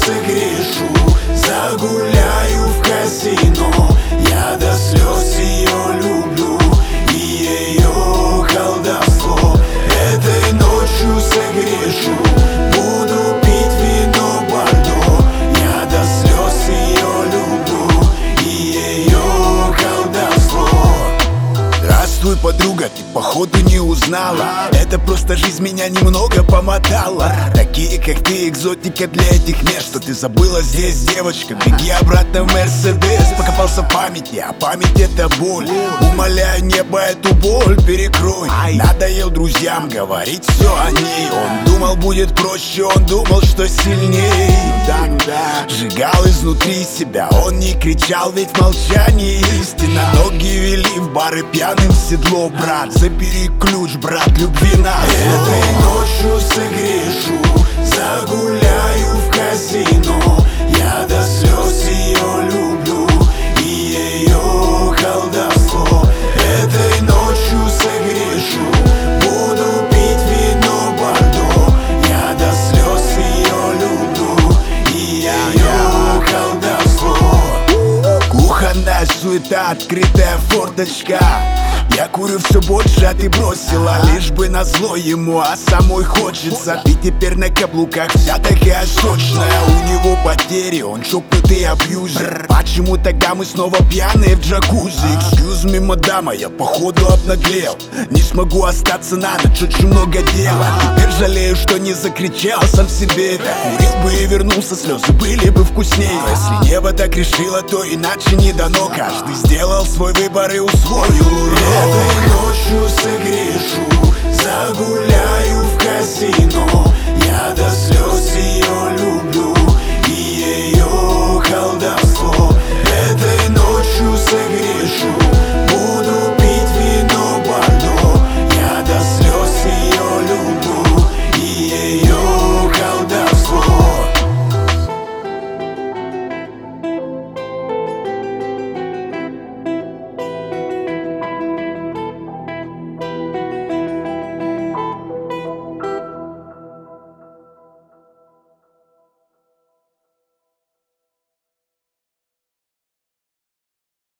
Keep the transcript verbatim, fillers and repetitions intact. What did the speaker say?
согрешу, загуляю в казино. Я до слез ее люблю, и ее колдовство. Этой ночью согрешу, буду пить вино бордо. Я до слез ее люблю, и ее колдовство. Здравствуй, подруга, ты походу не узнала. Это просто жизнь меня немного помотала. Такие, как ты, экзотика для этих мест. Что ты забыла здесь, девочка? Беги обратно в Мерседес. Покопался в памяти, а память это боль. Умоляю небо, эту боль перекрой. Надоел друзьям говорить все о ней. Он думал, будет проще, он думал, что сильней. Сжигал изнутри себя, он не кричал, ведь в молчании истина. Ноги вели в бары пьяным в седло, брат. Забери ключ, брат, любви на этой ночью согрешу, загуляю в казино. Я до слез ее люблю, и ее колдовство. Этой ночью согрешу, буду пить вино бордо. Я до слез ее люблю, и ее колдовство. Кухонная суета, открытая форточка. Я курю все больше, а ты бросила лишь бы назло ему, а самой хочется. Ты теперь на каблуках вся такая сочная. У него потери, он чокнутый абьюзер. Почему тогда мы снова пьяные в джакузи? Excuse me, мадама, я походу обнаглел. Не смогу остаться на ночь, очень много дела. Теперь жалею, что не закричал сам себе. Так курил бы и вернулся, слезы были бы вкуснее. Но если небо так решило, то иначе не дано. Каждый сделал свой выбор и усвоил урок. Этой ночью согрешу, загуляю в казино. Я до слез ее люблю,